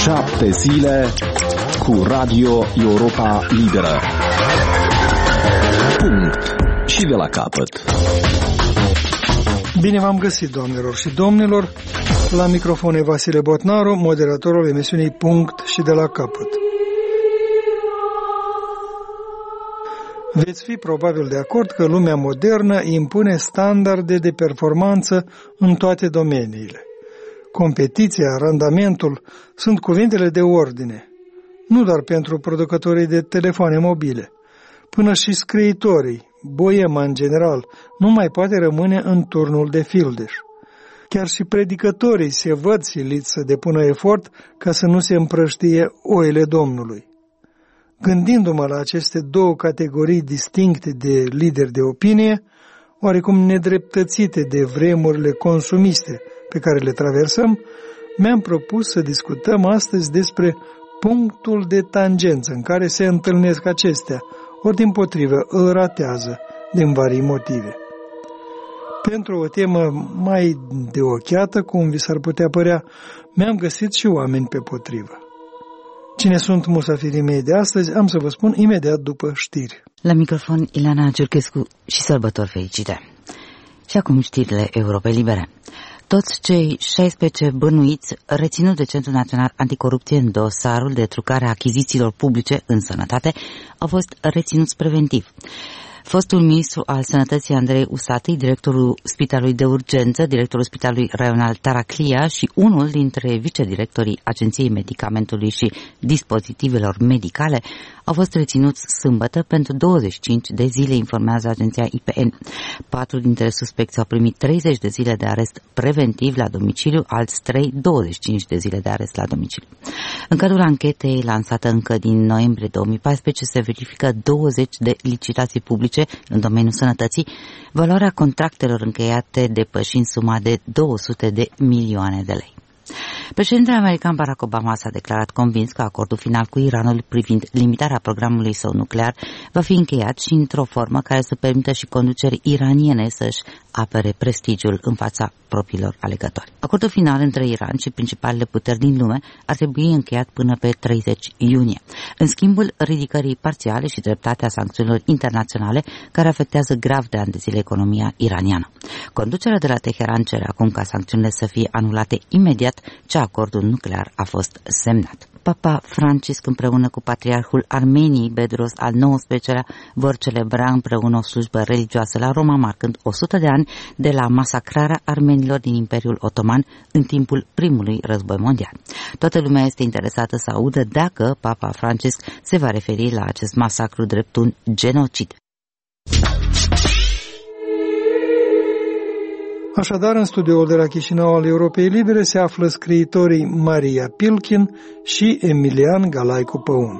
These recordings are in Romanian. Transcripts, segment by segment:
7 zile cu Radio Europa Liberă. Punct. Și de la capăt. Bine v-am găsit, doamnelor și domnilor. La microfon e Vasile Botnaru, moderatorul emisiunii Punct și de la capăt. Veți fi probabil de acord că lumea modernă impune standarde de performanță în toate domeniile. Competiția, randamentul sunt cuvintele de ordine, nu doar pentru producătorii de telefoane mobile. Până și scriitorii, boema în general, nu mai poate rămâne în turnul de fildeș. Chiar și predicătorii se văd siliți să depună efort ca să nu se împrăștie oile Domnului. Gândindu-mă la aceste două categorii distincte de lideri de opinie, oarecum nedreptățite de vremurile consumiste pe care le traversăm, mi-am propus să discutăm astăzi despre punctul de tangență în care se întâlnesc acestea, ori dimpotrivă îl ratează din varii motive. Pentru o temă mai de ochiată, cum vi s-ar putea părea, mi-am găsit și oameni pe potrivă. Cine sunt musafirii mei de astăzi, am să vă spun imediat după știri. La microfon Ileana Giurchescu și sărbători fericite. Și acum știrile Europei Libere. Toți cei 16 bănuiți reținuți de Centrul Național Anticorupție în dosarul de trucare a achizițiilor publice în sănătate au fost reținuți preventiv. Fostul ministru al Sănătății Andrei Usatăi, directorul Spitalului de Urgență, directorul Spitalului Raional Taraclia și unul dintre vicedirectorii Agenției Medicamentului și Dispozitivelor Medicale au fost reținuți sâmbătă pentru 25 de zile, informează agenția IPN. 4 dintre suspecți au primit 30 de zile de arest preventiv la domiciliu, alți 3 25 de zile de arest la domiciliu. În cadrul anchetei lansată încă din noiembrie 2014 se verifică 20 de licitații publice în domeniul sănătății, valoarea contractelor încheiate depășind suma de 200 de milioane de lei. Președintele american Barack Obama s-a declarat convins că acordul final cu Iranul privind limitarea programului său nuclear va fi încheiat și într-o formă care să permită și conducerii iraniene să-și apere prestigiul în fața propriilor alegători. Acordul final între Iran și principalele puteri din lume ar trebui încheiat până pe 30 iunie, în schimbul ridicării parțiale și treptate a sancțiunilor internaționale care afectează grav de ani de zile economia iraniană. Conducerea de la Teheran cere acum ca sancțiunile să fie anulate imediat ce acordul nuclear a fost semnat. Papa Francisc împreună cu patriarhul Armeniei Bedros al XIX-lea vor celebra împreună o slujbă religioasă la Roma, marcând 100 de ani de la masacrarea armenilor din Imperiul Otoman în timpul primului război mondial. Toată lumea este interesată să audă dacă Papa Francisc se va referi la acest masacru drept un genocid. Așadar, în studioul de la Chișinău al Europei Libere se află scriitorii Maria Pilkin și Emilian Galaicu Păun.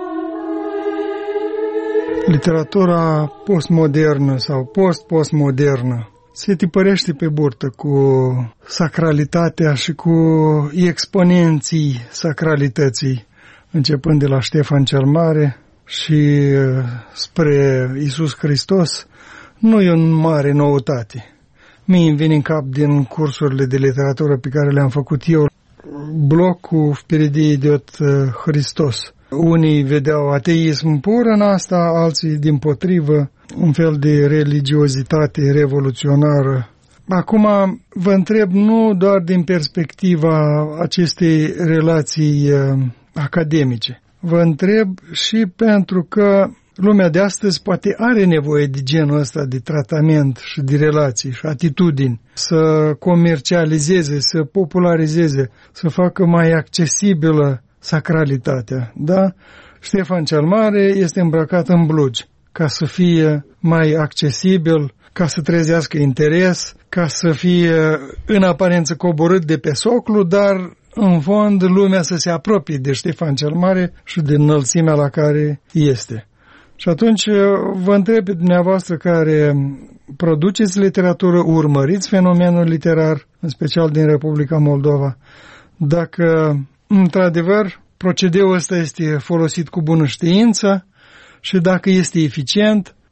Literatura postmodernă sau post-postmodernă se tipărește pe burtă cu sacralitatea și cu exponenții sacralității, începând de la Ștefan cel Mare și spre Iisus Hristos. Nu e o mare noutate. Mie îmi vine în cap din cursurile de literatură pe care le-am făcut eu blocul Впереди идет Hristos. Unii vedeau ateism pur în asta, alții dimpotrivă, un fel de religiozitate revoluționară. Acum vă întreb nu doar din perspectiva acestei relații academice. Vă întreb și pentru că lumea de astăzi poate are nevoie de genul ăsta de tratament și de relații și atitudini, să comercializeze, să popularizeze, să facă mai accesibilă sacralitatea. Da? Ștefan cel Mare este îmbrăcat în blugi ca să fie mai accesibil, ca să trezească interes, ca să fie în aparență coborât de pe soclu, dar în fond lumea să se apropie de Ștefan cel Mare și de înălțimea la care este. Și atunci vă întreb pe dumneavoastră care produceți literatură, urmăriți fenomenul literar, în special din Republica Moldova, dacă într-adevăr procedeul ăsta este folosit cu bună știință și dacă este eficient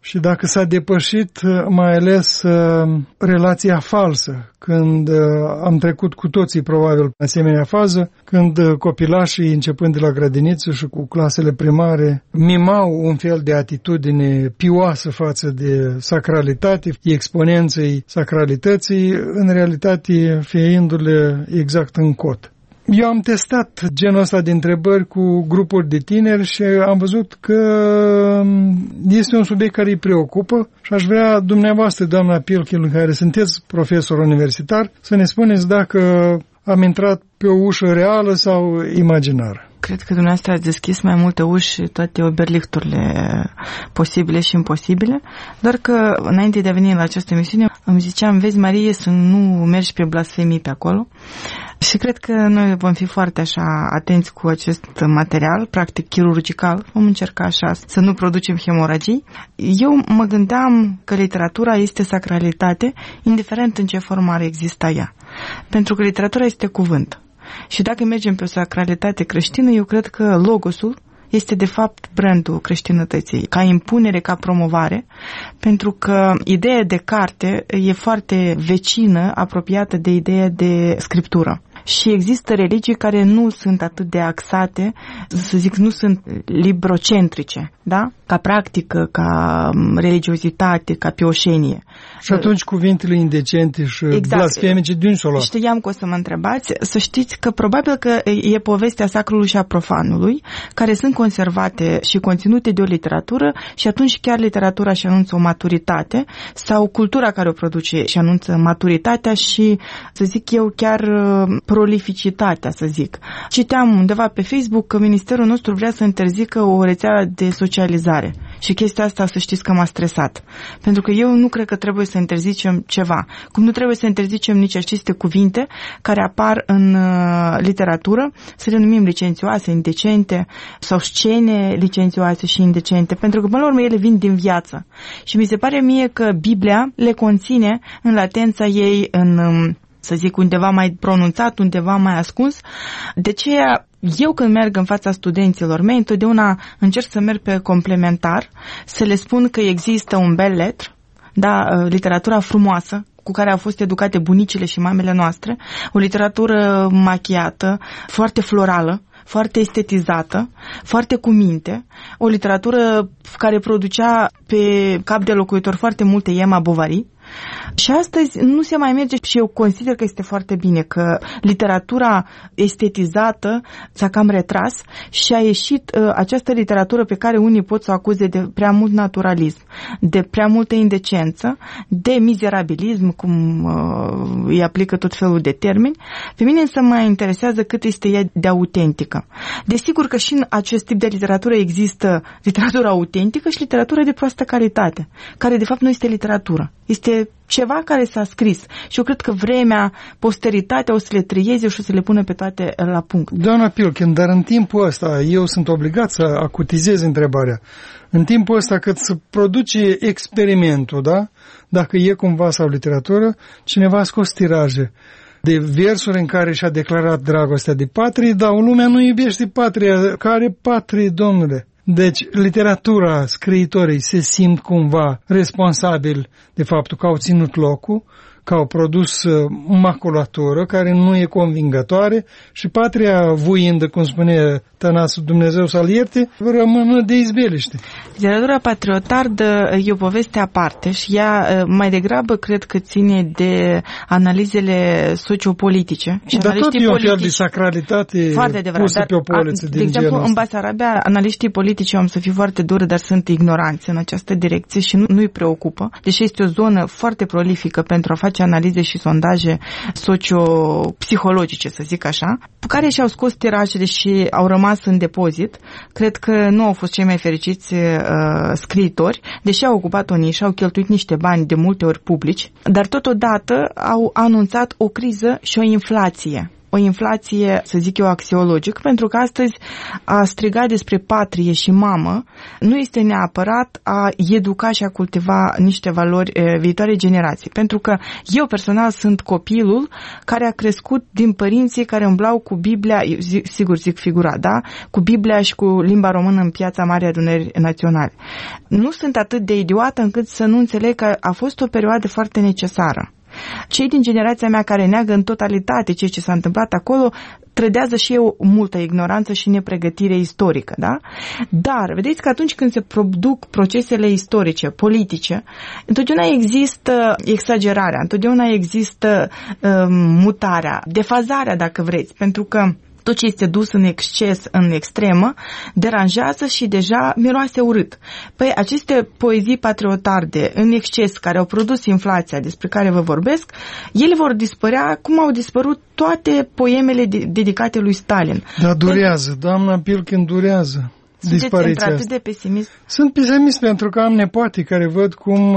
și dacă s-a depășit mai ales relația falsă, când am trecut cu toții probabil asemenea fază, când copilașii, începând de la grădiniță și cu clasele primare, mimau un fel de atitudine pioasă față de sacralitate, exponenței sacralității, în realitate fiindu-le exact în cot. Eu am testat genul ăsta de întrebări cu grupuri de tineri și am văzut că este un subiect care îi preocupă și aș vrea dumneavoastră, doamna Pilkin, care sunteți profesor universitar, să ne spuneți dacă am intrat pe o ușă reală sau imaginară. Cred că dumneavoastră ați deschis mai multe uși, toate oberlichturile posibile și imposibile, doar că înainte de a veni la această emisiune îmi ziceam, vezi Marie, să nu mergi pe blasfemii pe acolo și cred că noi vom fi foarte așa atenți cu acest material, practic chirurgical, vom încerca așa să nu producem hemoragii. Eu mă gândeam că literatura este sacralitate, indiferent în ce formă ar exista ea, pentru că literatura este cuvânt. Și dacă mergem pe o sacralitate creștină, eu cred că logosul este de fapt brandul creștinătății, ca impunere, ca promovare, pentru că ideea de carte e foarte vecină, apropiată de ideea de scriptură. Și există religii care nu sunt atât de axate, să zic, nu sunt librocentrice, da? Ca practică, ca religiozitate, ca pioșenie. Și atunci cuvintele indecente și blasfemice de unde s-o lua? Știam că o să mă întrebați. Să știți că probabil că e povestea sacrului și a profanului, care sunt conservate și conținute de o literatură și atunci chiar literatura își anunță o maturitate sau cultura care o produce își anunță maturitatea și, să zic eu, chiar prolificitatea, să zic. Citeam undeva pe Facebook că ministerul nostru vrea să interzică o rețea de socializare și chestia asta, să știți că m-a stresat. Pentru că eu nu cred că trebuie să interzicem ceva. Cum nu trebuie să interzicem nici aceste cuvinte care apar în literatură, să le numim licențioase, indecente sau scene licențioase și indecente, pentru că până la urmă ele vin din viață. Și mi se pare mie că Biblia le conține în latența ei, în, să zic, undeva mai pronunțat, undeva mai ascuns. De aceea, eu când merg în fața studenților mei, întotdeauna încerc să merg pe complementar, să le spun că există un bel letr, da, literatura frumoasă, cu care au fost educate bunicile și mamele noastre, o literatură machiată, foarte florală, foarte estetizată, foarte cu minte, o literatură care producea pe cap de locuitor foarte multe Emma Bovary. Și astăzi nu se mai merge și eu consider că este foarte bine că literatura estetizată s-a cam retras și a ieșit această literatură pe care unii pot să o acuze de prea mult naturalism, de prea multă indecență, de mizerabilism, cum îi aplică tot felul de termeni. Pe mine însă mă interesează cât este ea de autentică. Desigur că și în acest tip de literatură există literatura autentică și literatura de proastă calitate, care de fapt nu este literatură. Este ceva care s-a scris și eu cred că vremea, posteritatea o să le trăieze și o să le pună pe toate la punct. Doamna Pilkin, dar în timpul ăsta eu sunt obligat să acutizez întrebarea. În timpul ăsta cât se produce experimentul, da? Dacă e cumva sau literatură, cineva a scos tiraje de versuri în care și-a declarat dragostea de patrie, dar lumea nu iubește patria. Care patrie, domnule? Deci, literatura, scriitorii se simt cumva responsabili de faptul că au ținut locul, că au produs maculatură care nu e convingătoare și patria vuind, cum spune Tănasul, Dumnezeu să-l ierte, rămână de izbeliște. Literatura patriotardă e o poveste aparte și ea mai degrabă cred că ține de analizele sociopolitice. Și dar tot e un fel de sacralitate pusă pe o poliță din de exemplu, genul în Basarabia, analiștii politici, am să fiu foarte dură, dar sunt ignoranți în această direcție și nu-i preocupă, deși este o zonă foarte prolifică pentru a face analize și sondaje socio-psihologice, să zic așa, care și-au scos tirajele și au rămas în depozit. Cred că nu au fost cei mai fericiți scriitori, deși au ocupat o nișă, au cheltuit niște bani de multe ori publici, dar totodată au anunțat o criză și o inflație. o inflație, să zic eu, axiologică, pentru că astăzi a striga despre patrie și mamă nu este neapărat a educa și a cultiva niște valori viitoare generații. Pentru că eu personal sunt copilul care a crescut din părinții care umblau cu Biblia, sigur zic figurat, da? Cu Biblia și cu limba română în Piața Marii Adunări Naționale. Nu sunt atât de idiotă încât să nu înțeleg că a fost o perioadă foarte necesară. Cei din generația mea care neagă în totalitate ceea ce s-a întâmplat acolo trădează și eu multă ignoranță și nepregătire istorică, da? Dar, vedeți că atunci când se produc procesele istorice, politice, întotdeauna există exagerarea, întotdeauna există mutarea, defazarea, dacă vreți, pentru că tot ce este dus în exces, în extremă, deranjează și deja miroase urât. Păi aceste poezii patriotarde în exces care au produs inflația despre care vă vorbesc, ele vor dispărea cum au dispărut toate poemele dedicate lui Stalin. Dar durează, doamna Pilkin, durează. Sunteți într-atât de pesimist? Sunt pesimist pentru că am nepoate care văd cum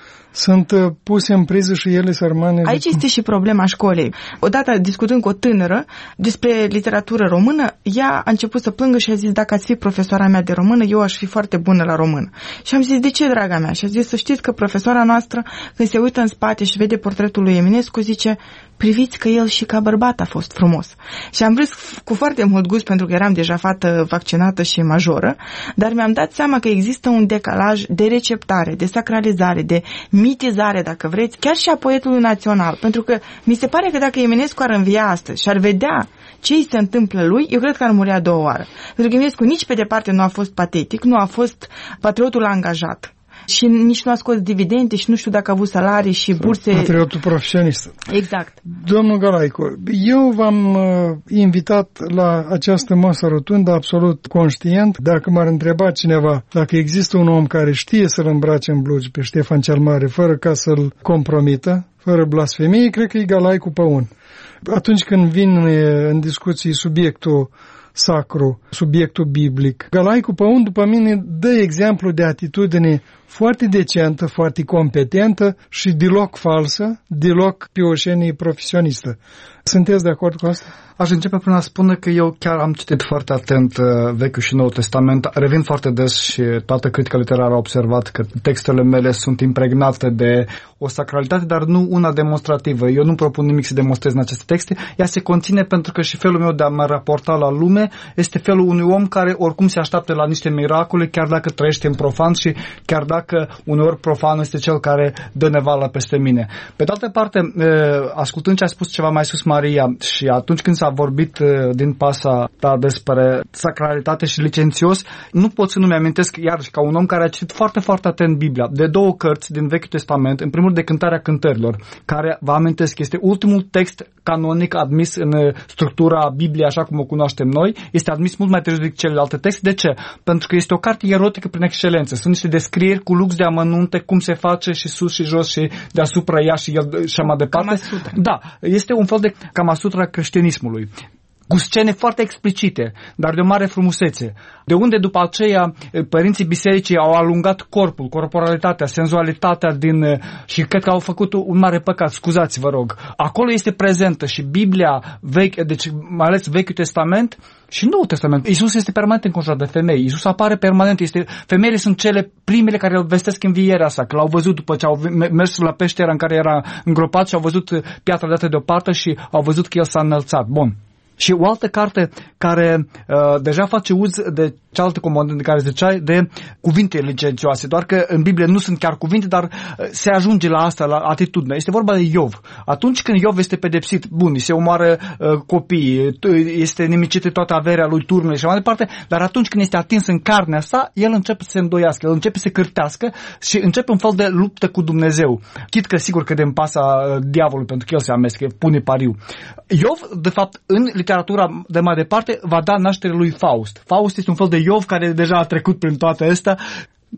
sunt puse în priză și ele sărmane. Aici este și problema școlii. Odată discutând cu o tânără despre literatură română, ea a început să plângă și a zis, dacă ați fi profesoara mea de română, eu aș fi foarte bună la română. Și am zis, de ce, draga mea? Și a zis, să știți că profesoara noastră, când se uită în spate și vede portretul lui Eminescu, zice, priviți că el și ca bărbat a fost frumos. Și am râs cu foarte mult gust pentru că eram deja fată vaccinată și majoră, dar mi-am dat seama că există un decalaj de receptare, de sacralizare, de mitizare, dacă vreți, chiar și a poetului național. Pentru că mi se pare că dacă Eminescu ar învia astăzi și ar vedea ce îi se întâmplă lui, eu cred că ar murea 2 ori. Pentru că Eminescu nici pe departe nu a fost patetic, nu a fost patriotul angajat. Și nici nu a scos dividende și nu știu dacă a avut salarii și burse. Patriotul profesionist. Exact. Domnul Galaico, eu v-am invitat la această masă rotundă absolut conștient. Dacă m-ar întreba cineva dacă există un om care știe să-l îmbrace în blugi pe Ștefan cel Mare fără ca să-l compromită, fără blasfemie, cred că e Galaicu Păun. Atunci când vin în discuții subiectul sacru, subiectul biblic, Galaicu Păun, după mine, dă exemplu de atitudine foarte decentă, foarte competentă și deloc falsă, deloc pioșenie profesionistă. Sunteți de acord cu asta? Aș începe prin a spune că eu chiar am citit foarte atent Vechiul și Noul Testament. Revin foarte des și toată critica literară a observat că textele mele sunt impregnate de o sacralitate, dar nu una demonstrativă. Eu nu propun nimic să demonstrez în aceste texte. Ea se conține pentru că și felul meu de a mă raporta la lume este felul unui om care oricum se așteaptă la niște miracole, chiar dacă trăiește în profan și chiar dacă uneori profanul este cel care dă nevală peste mine. Pe de altă parte, ascultând ce a spus ceva mai sus Maria și atunci când s-a vorbit din pasa ta despre sacralitate și licențios, nu pot să nu-mi amintesc, iarăși, ca un om care a citit foarte, foarte atent Biblia, de 2 cărți din Vechiul Testament, în primul de Cântarea Cântărilor, care, vă amintesc, este ultimul text canonic admis în structura Bibliei așa cum o cunoaștem noi, este admis mult mai târziu decât celelalte texte. De ce? Pentru că este o carte erotică prin excelență. Sunt niște descrieri cu lux de amănunte, cum se face și sus și jos și deasupra ea și el și mai departe. Da, este un fel de Kamasutra creștinismului, cu scene foarte explicite, dar de o mare frumusețe. De unde după aceea părinții bisericii au alungat corpul, corporalitatea, senzualitatea și cred că au făcut un mare păcat, scuzați, vă rog. Acolo este prezentă și Biblia veche, deci mai ales Vechiul Testament și Noul Testament. Iisus este permanent înconjurat de femei. Iisus apare permanent. Femeile sunt cele primele care îl vestesc învierea sa, că l-au văzut după ce au mers la peștera în care era îngropat și au văzut piatra dată deoparte și au văzut că el s-a înălțat. Bun. Și o altă carte care deja face uz de cealaltă comandă de care ziceai, de cuvinte licențioase. Doar că în Biblie nu sunt chiar cuvinte, dar se ajunge la asta, la atitudine. Este vorba de Iov. Atunci când Iov este pedepsit, bun, se omoară copiii, este nimicită toată averea lui, turmele și mai departe, dar atunci când este atins în carnea sa, el începe să se îndoiască, el începe să se cârtească și începe un fel de luptă cu Dumnezeu. Chit că sigur că de în pasa diavolului, pentru că el se amestecă, pune pariu. Iov, de fapt, în literatura de mai departe, va da naștere lui Faust. Faust este un fel de Iov care deja a trecut prin toate astea.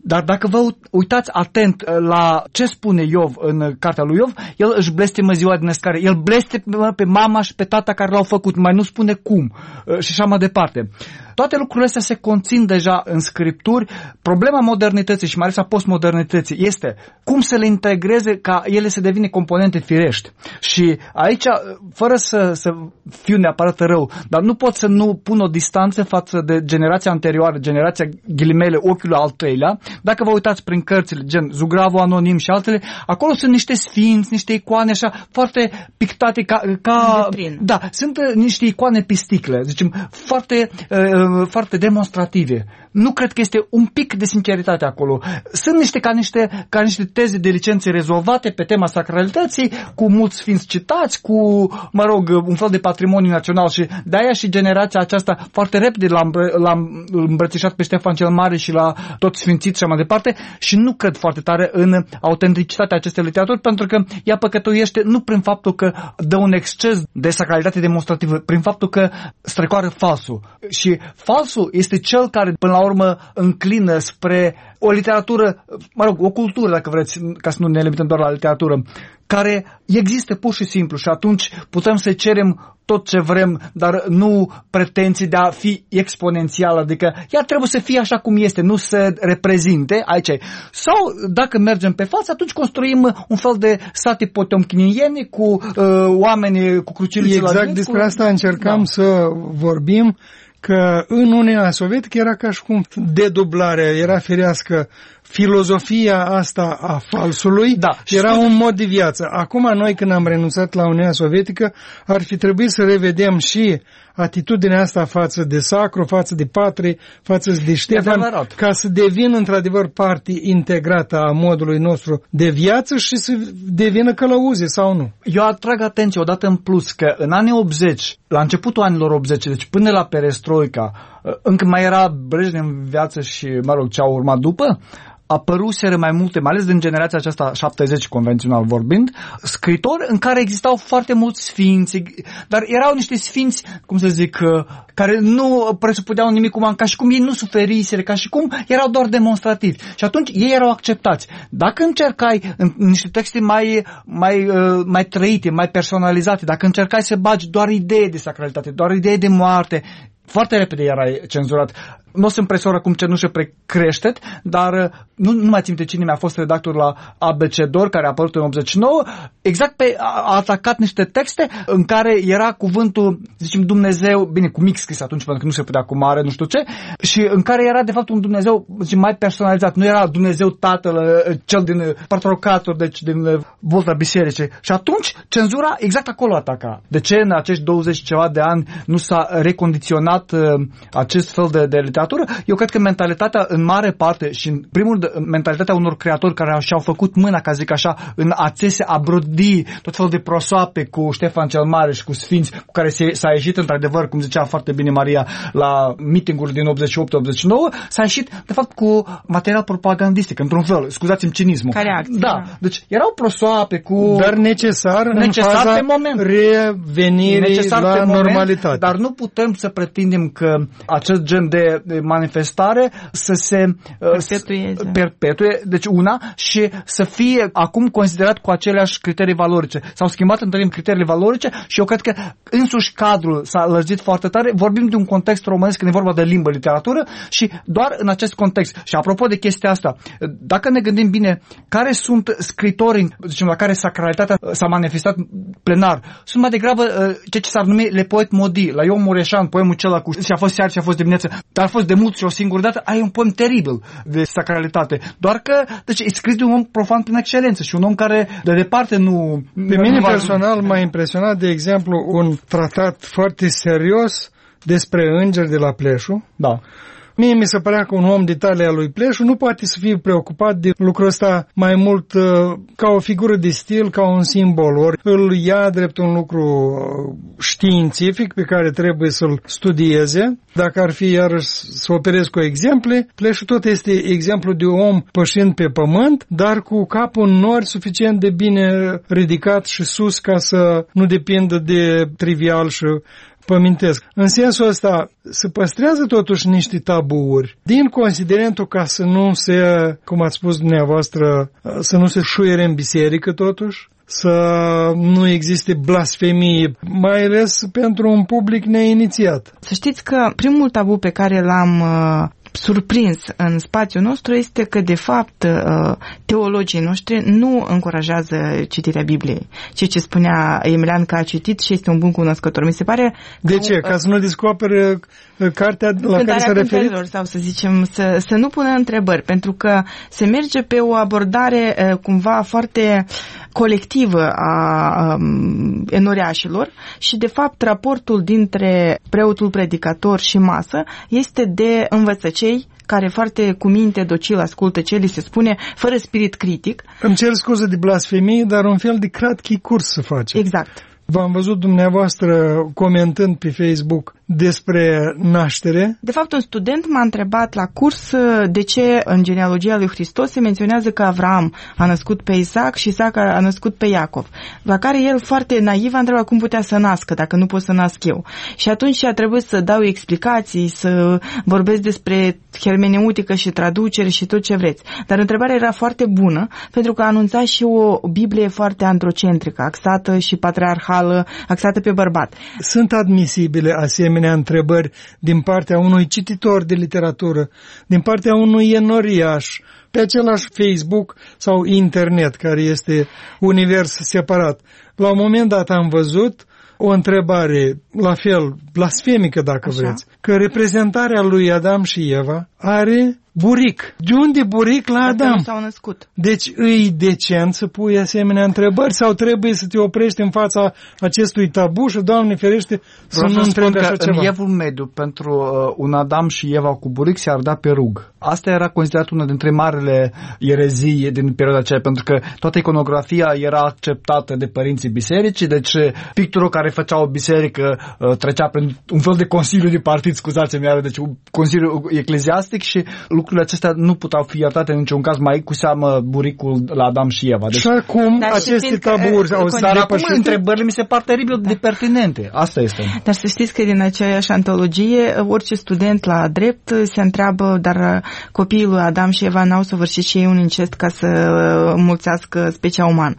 Dar dacă vă uitați atent la ce spune Iov în cartea lui Iov, el își blestemă ziua din născare, el blestemă pe mama și pe tata care l-au făcut, mai nu spune cum și așa mai departe. Toate lucrurile astea se conțin deja în Scripturi. Problema modernității și mai ales a postmodernității este cum să le integreze ca ele să devină componente firești. Și aici, fără să fiu neapărat rău, dar nu pot să nu pun o distanță față de generația anterioară, generația ghilimele ochiului al treilea. Dacă vă uitați prin cărțile, gen Zugravul Anonim și altele, acolo sunt niște sfinți, niște icoane așa foarte pictate ca da, sunt niște icoane pisticle, zicem, foarte demonstrative. Nu cred că este un pic de sinceritate acolo. Sunt ca niște teze de licențe rezolvate pe tema sacralității, cu mulți sfinți citați, cu, un fel de patrimoniu național și de-aia și generația aceasta foarte repede l-a îmbrățișat pe Ștefan cel Mare și la toți sfințiți și mai departe și nu cred foarte tare în autenticitatea acestei literaturi, pentru că ea păcătuiește nu prin faptul că dă un exces de sacralitate demonstrativă, prin faptul că strecoară falsul. Și falsul este cel care până la urmă înclină spre o literatură, o cultură, dacă vreți, ca să nu ne limităm doar la literatură, care există pur și simplu și atunci putem să cerem tot ce vrem, dar nu pretenții de a fi exponențial, adică ea trebuie să fie așa cum este, nu să reprezinte, aici e. Sau dacă mergem pe față, atunci construim un fel de sate potemkiniene cu oameni cu crucilițe la exact despre asta încercam să vorbim, că în Uniunea Sovietică era ca și cum dedublarea era firească, filozofia asta a falsului era un mod de viață. Acum noi când am renunțat la Uniunea Sovietică ar fi trebuit să revedem și atitudinea asta față de sacru, față de patrie, față de Ștefan, ca să devină într-adevăr parte integrată a modului nostru de viață și să devină călăuze sau nu. Eu atrag atenție odată în plus că în anii 80, la începutul anilor 80, deci până la perestroica, încă mai era Brejnev în viață și, ce a urmat după, apăruseră mai multe, mai ales din generația aceasta 70 convențional vorbind, scritori în care existau foarte mulți sfinți, dar erau niște sfinți, cum să zic, care nu presupuneau nimic umane, ca și cum ei nu suferiseră, ca și cum erau doar demonstrativi. Și atunci ei erau acceptați. Dacă încercai în niște texte mai trăite, mai personalizate, dacă încercai să bagi doar idei de sacralitate, doar idei de moarte, foarte repede erai cenzurat. Nu o să-mi presor acum cenușă precreștet, dar nu mai țin de cine mi-a fost redactor la ABC-dor, care a apărut în 89, exact a atacat niște texte în care era cuvântul, zicem, Dumnezeu, bine, cu mic scris atunci, pentru că nu se putea cu mare, nu știu ce, și în care era de fapt un Dumnezeu, zicem, mai personalizat. Nu era Dumnezeu Tatăl, cel din patrocator, deci din volta bisericii. Și atunci cenzura exact acolo ataca. De ce în acești 20 ceva de ani nu s-a recondiționat acest fel de literatură? Eu cred că mentalitatea în mare parte și în primul rând mentalitatea unor creatori care și-au făcut mâna, ca zic așa, în a țese, a brodi tot felul de prosoape cu Ștefan cel Mare și cu sfinți cu care s-a ieșit într-adevăr, cum zicea foarte bine Maria, la meeting-uri din 88-89, s-a ieșit de fapt cu material propagandistic, într-un fel, scuzați-mi cinismul. Deci erau prosoape cu... Dar necesar în faza revenirii la normalitate. Dar nu putem să pretindem că acest gen de manifestare să se perpetue, deci una, și să fie acum considerat cu aceleași criterii valorice. S-au schimbat între timp criteriile valorice și eu cred că însuși cadrul s-a lărgit foarte tare. Vorbim de un context românesc când e vorba de limbă, literatură și doar în acest context. Și apropo de chestia asta, dacă ne gândim bine, care sunt scritorii, zicem, la care sacralitatea s-a manifestat plenar, sunt mai degrabă ce s-ar numi le poet modi. La Ion Mureșan, poemul acela cu și-a fost seară și-a fost dimineață, dar a fost de mult și o singură dată, ai un poem teribil de sacralitate. Doar că, deci, e scris de un om profan prin excelență și un om care de departe nu... Pe mine personal m-a impresionat, de exemplu, un tratat foarte serios despre îngeri de la Pleșu. Da. Mie mi se părea că un om de talia lui Pleșu nu poate să fie preocupat de lucrul ăsta mai mult ca o figură de stil, ca un simbol. Ori îl ia drept un lucru științific pe care trebuie să-l studieze. Dacă ar fi iarăși să operez cu exemple, Pleșu tot este exemplu de om pășind pe pământ, dar cu capul în nori suficient de bine ridicat și sus ca să nu depindă de trivial și pămintesc. În sensul ăsta se păstrează totuși niște taburi tabuuri, din considerentul ca să nu se, cum ați spus dumneavoastră, să nu se șuiere în biserică totuși, să nu existe blasfemie, mai ales pentru un public neinițiat. Să știți că primul tabu pe care l-am surprins în spațiul nostru este că, de fapt, teologii noștri nu încurajează citirea Bibliei. Ceea ce spunea Emilian că a citit și este un bun cunoscător. Mi se pare... De ce? Ca să nu descopere cartea la care s-a referit? Sau să zicem, să nu pună întrebări, pentru că se merge pe o abordare cumva foarte colectivă a enoriașilor și, de fapt, raportul dintre preotul predicator și masă este de învățăcei care foarte cu minte docil ascultă ce li se spune, fără spirit critic. Îmi cer scuze de blasfemie, dar un fel de cratkey curs să face. Exact. V-am văzut dumneavoastră comentând pe Facebook despre naștere. De fapt, un student m-a întrebat la curs de ce în genealogia lui Hristos se menționează că Avram a născut pe Isaac și Isaac a născut pe Iacov. La care el, foarte naiv, a întrebat cum putea să nască dacă nu pot să nasc eu. Și atunci a trebuit să dau explicații, să vorbesc despre hermeneutică și traducere și tot ce vreți. Dar întrebarea era foarte bună, pentru că anunța și o Biblie foarte androcentrică, axată și patriarhală, axată pe bărbat. Sunt admisibile asemenea întrebări din partea unui cititor de literatură, din partea unui enoriaș, pe același Facebook sau internet, care este univers separat. La un moment dat am văzut o întrebare, la fel, blasfemică dacă vreți, că reprezentarea lui Adam și Eva are buric. De unde buric la Adam? Dacă nu s-au născut. Deci îi decent să pui asemenea întrebări sau trebuie să te oprești în fața acestui tabu și, Doamne ferește, să nu întrebi așa ceva? În Evul Mediu, pentru un Adam și Eva cu buric se ardea pe rug. Asta era considerat una dintre marile erezii din perioada aceea, pentru că toată iconografia era acceptată de părinții bisericii, deci picturul care făcea o biserică trecea prin un fel de consiliu de partid, scuzați-mi, deci un consiliu ecleziastic și lucrurile acestea nu puteau fi iertate în niciun caz, mai cu seamă buricul la Adam și Eva. Deci, și acum aceste taburi au dar acum întrebările mi se par teribil de pertinente. Asta este. Dar să știți că din aceeași antologie, orice student la drept se întreabă, dar copiii lui Adam și Eva n-au săvârșit și ei un incest ca să mulțească specia umană.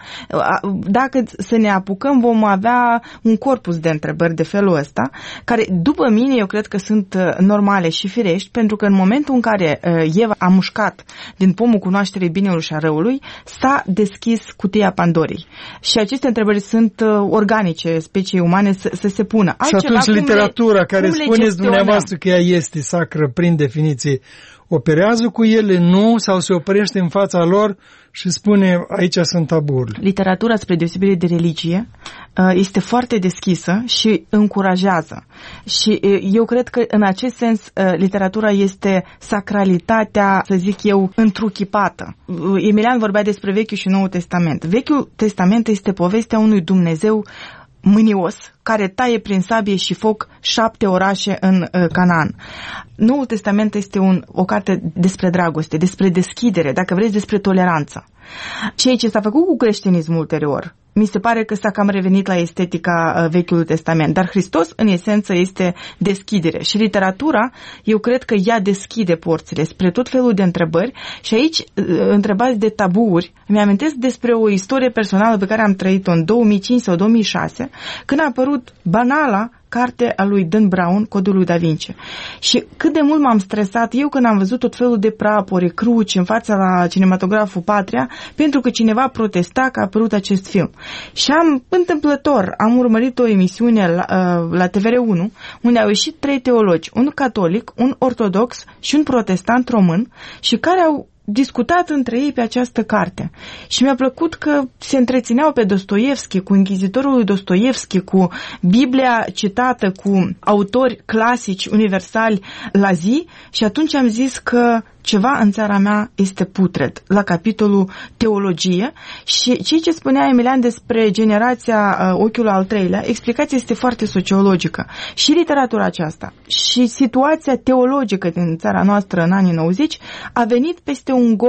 Dacă să ne apucăm, vom avea un corpus de întrebări de felul ăsta, care, după mine, eu cred că sunt normale și firești, pentru că în momentul în care Eva a mușcat din pomul cunoașterii binelui și a răului, s-a deschis cutia Pandorei. Și aceste întrebări sunt organice speciei umane să se pună. Și atunci literatura care spuneți dumneavoastră că ea este sacră prin definiție, operează cu ele, nu, sau se oprește în fața lor și spune aici sunt taburile? Literatura, spre deosebire de religie, este foarte deschisă și încurajează. Și eu cred că în acest sens literatura este sacralitatea, să zic eu, întruchipată. Emilian vorbea despre Vechiul și Noul Testament. Vechiul Testament este povestea unui Dumnezeu mânios, care taie prin sabie și foc 7 orașe în Canaan. Noul Testament este o carte despre dragoste, despre deschidere, dacă vreți, despre toleranță. Ceea ce s-a făcut cu creștinismul ulterior, mi se pare că s-a cam revenit la estetica Vechiului Testament, dar Hristos în esență este deschidere și literatura, eu cred că ea deschide porțile spre tot felul de întrebări și aici întrebați de tabuuri. Mi-amintesc despre o istorie personală pe care am trăit-o în 2005 sau 2006, când a apărut banala carte a lui Dan Brown, Codul lui Da Vinci. Și cât de mult m-am stresat eu când am văzut tot felul de prapore, cruci în fața la cinematograful Patria, pentru că cineva protesta că a apărut acest film. Și întâmplător, am urmărit o emisiune la TVR1, unde au ieșit 3 teologi, un catolic, un ortodox și un protestant român, și care au discutat între ei pe această carte. Și mi-a plăcut că se întrețineau pe Dostoievski, cu închizitorul lui Dostoievski, cu Biblia citată, cu autori clasici, universali la zi, și atunci am zis că ceva în țara mea este putred, la capitolul teologie. Și ceea ce spunea Emilian despre generația ochiul al treilea, explicația este foarte sociologică. Și literatura aceasta și situația teologică din țara noastră în anii 90 a venit peste un gol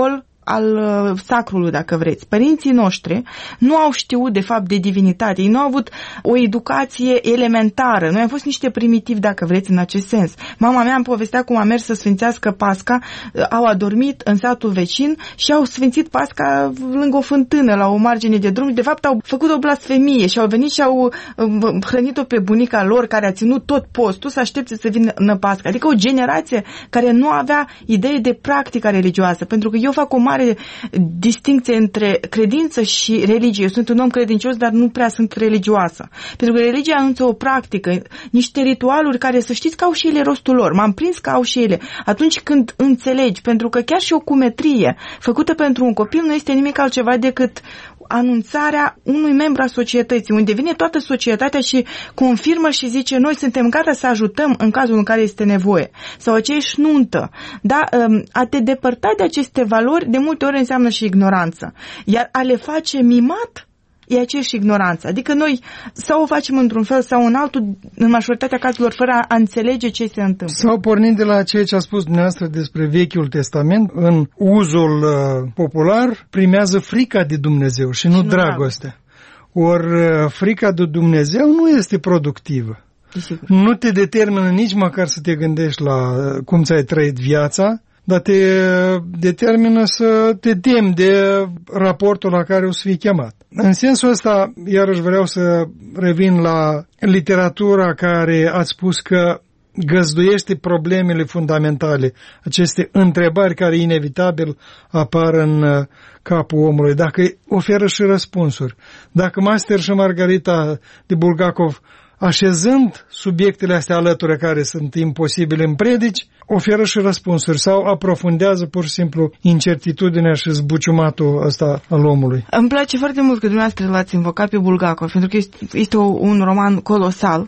al sacrului, dacă vreți. Părinții noștri nu au știut, de fapt, de divinitate. Ei nu au avut o educație elementară. Noi am fost niște primitivi, dacă vreți, în acest sens. Mama mea îmi povestea cum a mers să sfințească Pasca, au adormit în satul vecin și au sfințit Pasca lângă o fântână, la o margine de drum. De fapt, au făcut o blasfemie și au venit și au hrănit-o pe bunica lor, care a ținut tot postul, să aștepte să vină Pasca. Adică o generație care nu avea idee de practică religioasă. Pentru că eu fac o mare distincție între credință și religie. Eu sunt un om credincios, dar nu prea sunt religioasă. Pentru că religia anunță o practică, niște ritualuri care, să știți că au și ele rostul lor. M-am prins că au și ele. Atunci când înțelegi, pentru că chiar și o cumetrie făcută pentru un copil nu este nimic altceva decât anunțarea unui membru a societății, unde vine toată societatea și confirmă și zice: noi suntem gata să ajutăm în cazul în care este nevoie. Sau aceeași nuntă. Da? A te depărta de aceste valori de multe ori înseamnă și ignoranță. Iar a le face mimat e aceeași ignoranță. Adică noi sau o facem într-un fel sau în altul, în majoritatea cazurilor, fără a înțelege ce se întâmplă. Sau pornind de la ceea ce a spus dumneavoastră despre Vechiul Testament, în uzul popular primează frica de Dumnezeu și nu dragostea. Ori frica de Dumnezeu nu este productivă. Nu te determină nici măcar să te gândești la cum ți-ai trăit viața, dar te determină să te temi de raportul la care o să fii chemat. În sensul ăsta, iarăși vreau să revin la literatura care ați spus că găzduiește problemele fundamentale, aceste întrebări care inevitabil apar în capul omului, dacă oferă și răspunsuri. Dacă Master și Margarita de Bulgakov, așezând subiectele astea alături care sunt imposibile în predici, oferă și răspunsuri sau aprofundează pur și simplu incertitudinea și zbuciumatul ăsta al omului. Îmi place foarte mult că dumneavoastră l-ați invocat pe Bulgakov, pentru că este un roman colosal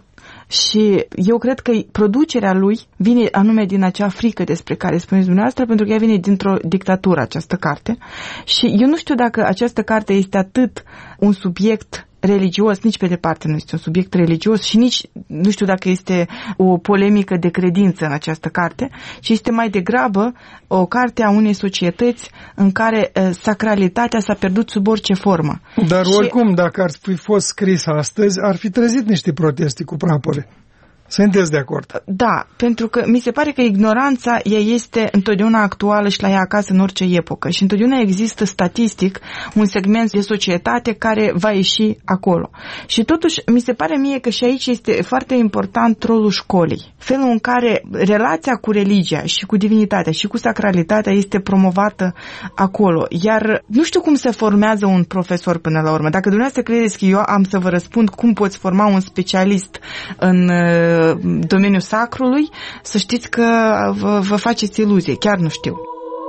și eu cred că producerea lui vine anume din acea frică despre care spuneți dumneavoastră, pentru că ea vine dintr-o dictatură, această carte. Și eu nu știu dacă această carte este atât un subiect religios, nici pe departe nu este un subiect religios și nici nu știu dacă este o polemică de credință în această carte, ci este mai degrabă o carte a unei societăți în care sacralitatea s-a pierdut sub orice formă. Dar oricum, dacă ar fi fost scris astăzi, ar fi trezit niște proteste cu prapore. Sunteți de acord? Da, pentru că mi se pare că ignoranța ea este întotdeauna actuală și la ea acasă în orice epocă și întotdeauna există statistic un segment de societate care va ieși acolo. Și totuși mi se pare mie că și aici este foarte important rolul școlii. Felul în care relația cu religia și cu divinitatea și cu sacralitatea este promovată acolo. Iar nu știu cum se formează un profesor până la urmă. Dacă dumneavoastră credeți că eu am să vă răspund cum poți forma un specialist în domeniul sacrului, să știți că vă faceți iluzie, chiar nu știu.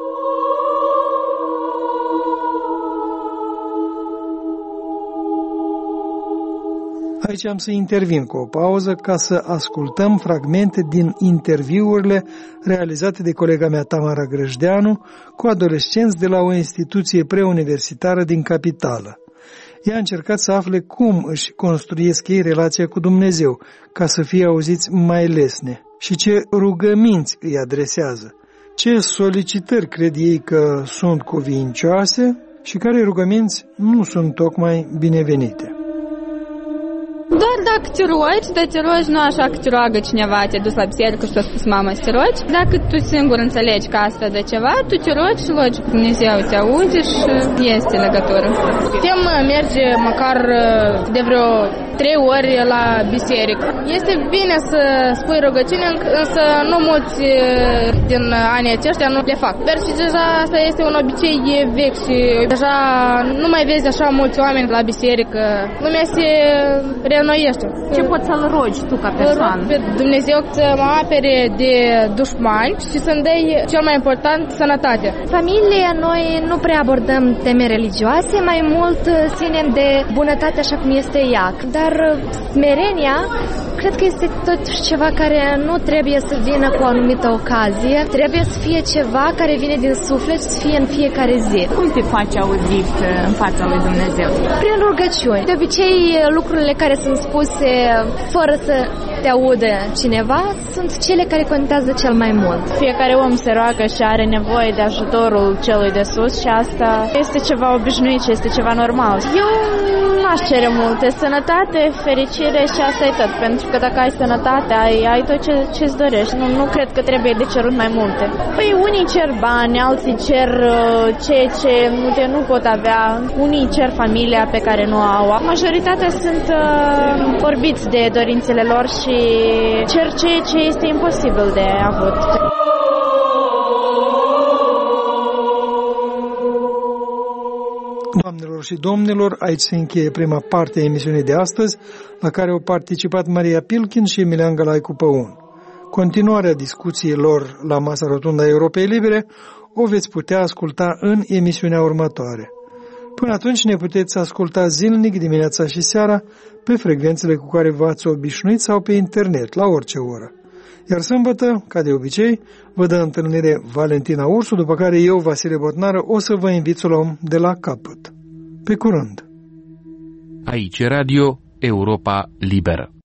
Aici am să intervin cu o pauză ca să ascultăm fragmente din interviurile realizate de colega mea Tamara Grăjdeanu cu adolescenți de la o instituție preuniversitară din capitală. Ea a încercat să afle cum își construiesc ei relația cu Dumnezeu, ca să fie auziți mai lesne, și ce rugăminți îi adresează, ce solicitări cred ei că sunt cuvincioase și care rugăminți nu sunt tocmai binevenite. Doar dacă te rogi, nu așa că te roagă cineva, te-a dus la biserică și te-a spus mama să te rogi. Dacă tu singur înțelegi că astfel de ceva, tu te rogi și logic Dumnezeu te aude și este legătură. Putem merge măcar de vreo 3 ori la biserică. Este bine să spui rugăciune, însă nu mulți din anii aceștia nu le fac. Dar și deja asta este un obicei vechi și deja nu mai vezi așa mulți oameni la biserică. Lumea se reînnoiește. Ce poți să-L rogi tu ca persoană? Pe Dumnezeu să mă apere de dușmani și să-mi dai cel mai important, sănătate. Familie, noi nu prea abordăm teme religioase, mai mult ținem de bunătate așa cum este ea. Dar smerenia, cred că este totuși ceva care nu trebuie să vină cu o anumită ocazie. Trebuie să fie ceva care vine din suflet și să fie în fiecare zi. Cum te faci auzit în fața lui Dumnezeu? Prin rugăciuni. De obicei, lucrurile care sunt spuse spuse fără să te audă cineva sunt cele care contează cel mai mult. Fiecare om se roagă și are nevoie de ajutorul celui de sus și asta este ceva obișnuit și este ceva normal. Eu n-aș cere multe. Sănătate, fericire și asta e tot. Pentru că dacă ai sănătate, ai tot ce-ți dorești. Nu cred că trebuie de cerut mai multe. Păi unii cer bani, alții cer ceea ce nu pot avea. Unii cer familia pe care nu au. Majoritatea sunt orbiți de dorințele lor și cer ceea ce este imposibil de avut. Doamnelor și domnilor, aici se încheie prima parte a emisiunii de astăzi, la care au participat Maria Pilkin și Emilian Galaicu Păun. Continuarea discuțiilor la masa rotundă a Europei Libere o veți putea asculta în emisiunea următoare. Până atunci ne puteți asculta zilnic, dimineața și seara, pe frecvențele cu care v-ați obișnuit sau pe internet, la orice oră. Iar sâmbătă, ca de obicei, vă dă întâlnire Valentina Ursu, după care eu, Vasile Botnară, o să vă invit să o luăm de la capăt. Pe curând! Aici Radio Europa Liberă.